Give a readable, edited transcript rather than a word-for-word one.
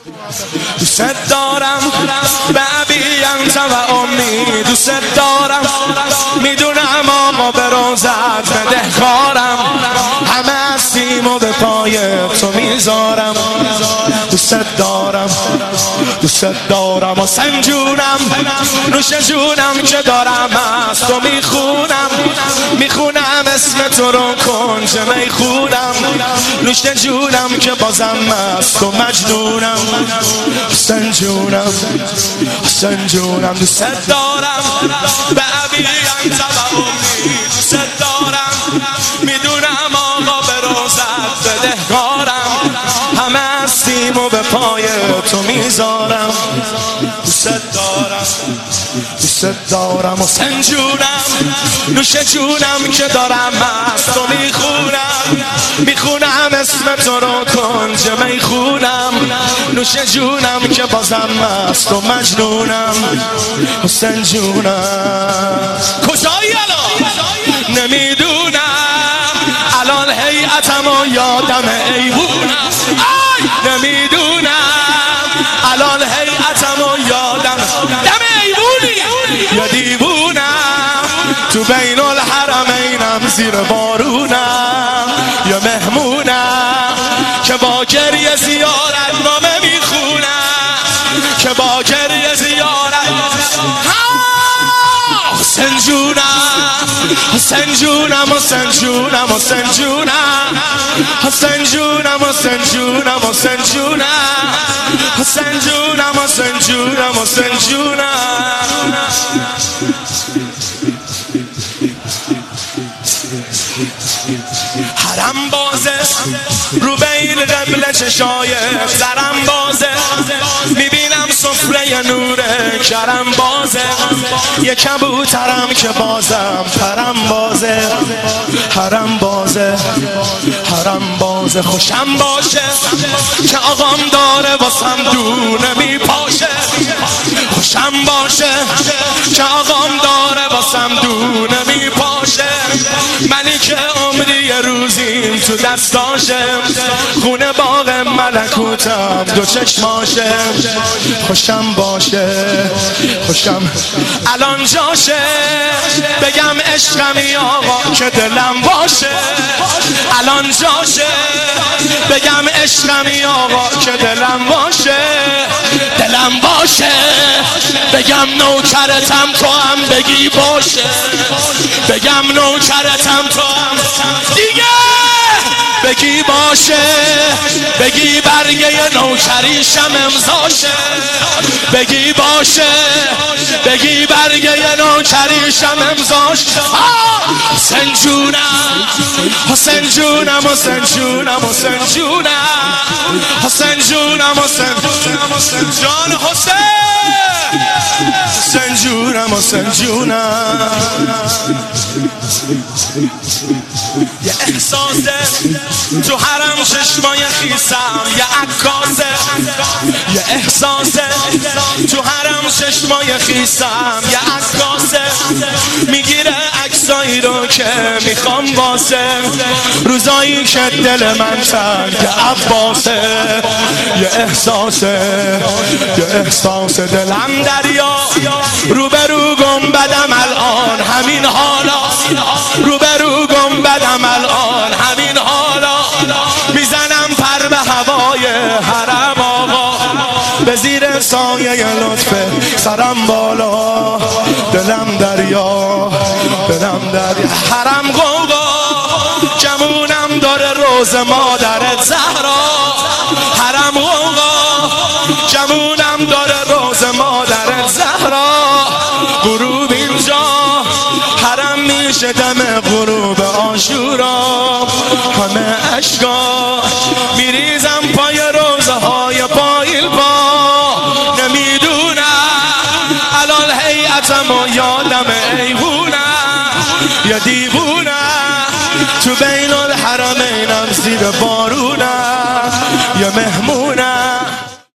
دوست دارم به ابی انت و امی، دوست دارم میدونم آقا به روزت بدهکارم، همه هستیم و به پای تو میذارم. دوست دارم و سنجونم نوش جونم که دارم از تو میخونم اسم تو رو کنج میخونم، نوش جونم که بازم از تو مجنونم. سنجونم دوست دارم به ابی انت و امی، دوست دارم میدونم آقا به روزت بدهکارم، همه هستیم و به پای تو میذارم. دوست دارم و سنجونم نوش جونم که دارم از تو میخونم اسم تو رو کنج میخونم، نوش جونم که بازم از تو مجنونم. حسین جونم کجایی الان نمیدونم، الان هیئتم و یادم ایوونم، نمیدونم الان هیئتم و یادم دم ایوونی یا دیوونم، تو بین الحرمینم زیر بارونم، یا مهمونم که با گریه زیارت نامه میخونم، که با گریه زیارت حرم بازه رو بین قبله چشای سرم بازه، میبینم سفره نور کرم بازه، یه کبوترم که بازم پرم بازه. حرم بازه خوشم باشه که آقام داره واسم دونه میپاشه، خوشم باشه که آقام داره واسم دونه میپاشه، منی که عمری روزیم تو دستاشه، خونه باغ ملکوتم دو چشماشه. خوشم باشه الان جاشه بگم عشقمی آقا که دلم باشه، الان جاشه بگم عشقمی آقا که دلم باشه، دلم باشه بگم نوکرتم تو هم بگی باشه، بگم نوکرتم تو هم دیگه بگی باشه، بگی برگه نوکریشم امضاشه، بگی باشه بگی برگه نوکریشم امضاشه. حسین جونم جان حسین یه احساسه تو حرم چشمای خیسم، یه عکاسه یه احساسه تو حرم چشمای خیسم، یه عکاسه میگیره عکسایی رو که میخوام واسه روزایی که دل من تنگ عباسه. یه احساسه دلم دریا، روبرو گنبدم الان همین حالا، روبرو گنبدم الان همین حالا، میزنم پر به هوای حرم آقا، به زیر سایه لطف سرم بالا، دلم دریا حرم قوقا، جمونم داره روز مادرت زهرا، حرم قوقا جمونم داره روز مادرت زهرا، غروب اینجا حرم میشه دم غروب عاشورا، همه اشکا میریزم پای روزهای پایل با، نمیدونم الان هیئتم و یادم ایوونم یا دیوونم، تو بین الحرمینم زیر بارونم یا مهمونم.